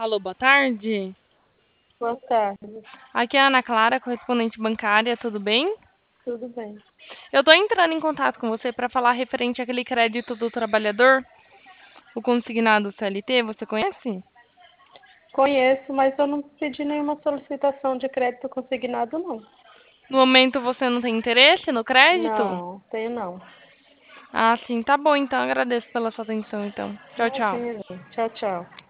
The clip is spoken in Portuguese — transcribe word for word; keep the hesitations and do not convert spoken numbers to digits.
Alô, boa tarde. Boa tarde, Aqui é a Ana Clara, correspondente bancária, tudo bem? tudo bem? Eu tô entrando em contato com você para falar referente àquele crédito do trabalhador, o consignado C L T, você conhece? Conheço, mas eu não pedi nenhuma solicitação de crédito consignado, não. No momento você não tem interesse no crédito? Não, tenho não. Ah, sim, tá bom, então agradeço pela sua atenção, então. Tchau, tchau. Imagina. Tchau, tchau.